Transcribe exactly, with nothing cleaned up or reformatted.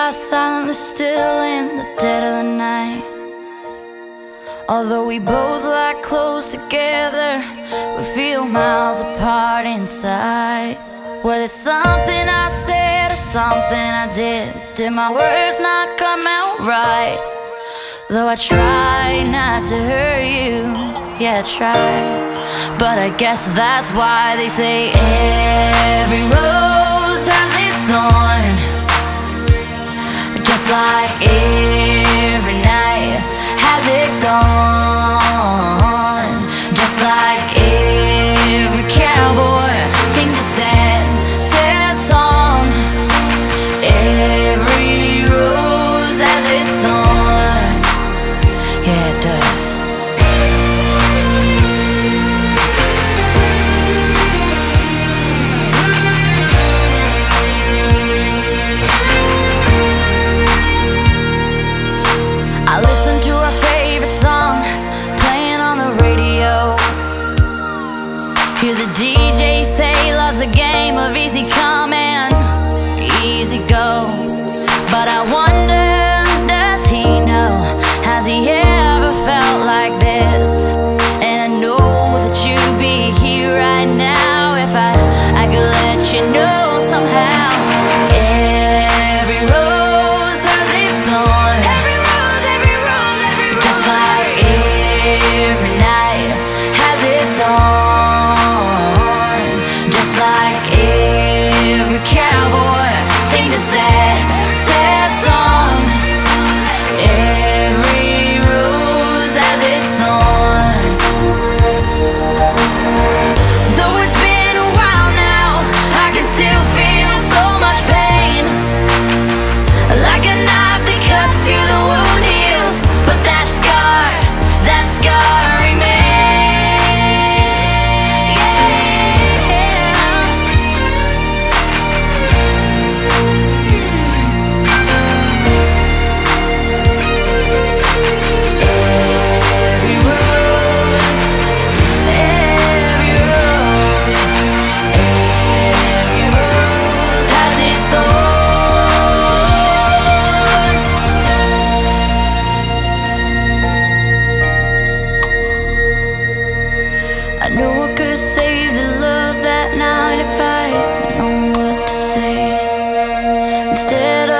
lie silently still in the dead of the night. Although we both lie close together, we feel miles apart inside. Whether it's something I said or something I did, did my words not come out right? Though I try not to hurt you, yeah I try. But I guess that's why they say every rose has its thorn. Just like every night has its dawn. Just like every cowboy sings a sad, sad song. Every rose has its thorn. Yeah, it does. I listen to our favorite song playing on the radio. Hear the D J say love's a game of easy come and easy go. But I wonder, does he know? Has he ever felt like this? And I know that you'd be here right now if I, I could let you know somehow. Every rose has its thorn. Every rose, every rose, every rose. Just like every night has its dawn. Just like every cowboy sings a sad, sad song. Every rose has its thorn. Though it's been a while now, I can still feel so much pain. Like a knife that cuts you, the wound heals, but that scar, that scar remains. Every rose, every rose, every rose has its thorn. I know I could have saved the love that night if I had known what to say. Instead